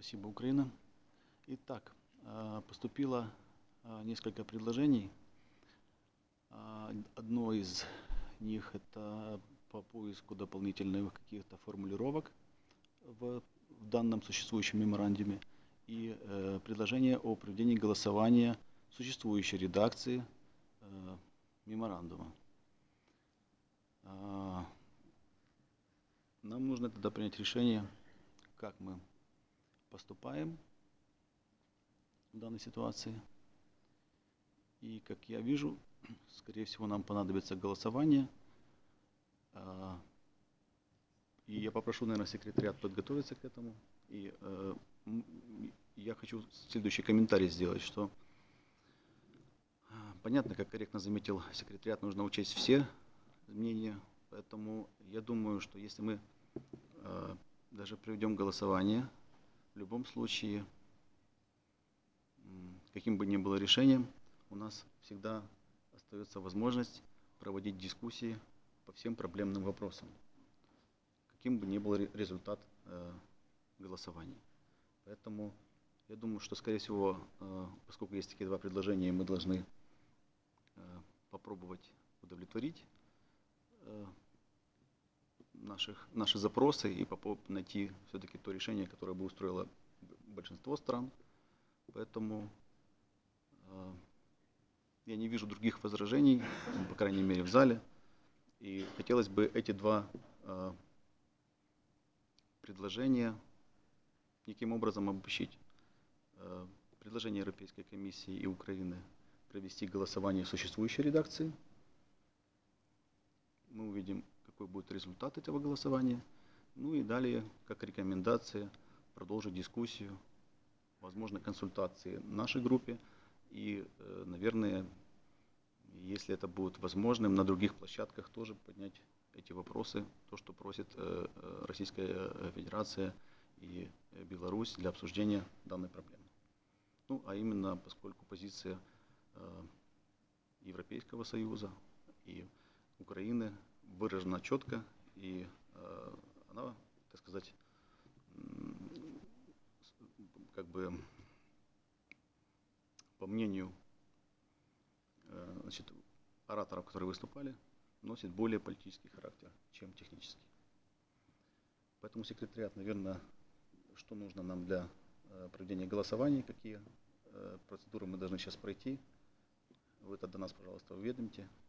Спасибо, Украина. Итак, поступило несколько предложений. Одно из них – это по поиску дополнительных каких-то формулировок в данном существующем меморандуме и предложение о проведении голосования существующей редакции меморандума. Нам нужно тогда принять решение, как мы поступаем в данной ситуации. И, как я вижу, скорее всего, нам понадобится голосование. И я попрошу, наверное, секретариат подготовиться к этому. И я хочу следующий комментарий сделать, что понятно, как корректно заметил секретариат, нужно учесть все мнения. Поэтому я думаю, что если мы даже проведем голосование, в любом случае, каким бы ни было решением, у нас всегда остается возможность проводить дискуссии по всем проблемным вопросам, каким бы ни был результат голосования. Поэтому я думаю, что, скорее всего, поскольку есть такие два предложения, мы должны попробовать удовлетворить наши запросы и найти все-таки то решение, которое бы устроило большинство стран. Поэтому я не вижу других возражений, по крайней мере, в зале. И хотелось бы эти два предложения неким образом обобщить. Предложение Европейской комиссии и Украины провести голосование в существующей редакции. Мы увидим, какой будет результат этого голосования. Ну и далее, как рекомендация, продолжить дискуссию, возможно, консультации в нашей группе. И, наверное, если это будет возможным, на других площадках тоже поднять эти вопросы, то, что просит Российская Федерация и Беларусь для обсуждения данной проблемы. Ну, а именно, поскольку позиция Европейского Союза и Украины выражена четко, и она, так сказать, как бы по мнению ораторов, которые выступали, носит более политический характер, чем технический. Поэтому секретариат, наверное, что нужно нам для проведения голосований, какие процедуры мы должны сейчас пройти, вы тогда нас, пожалуйста, уведомьте.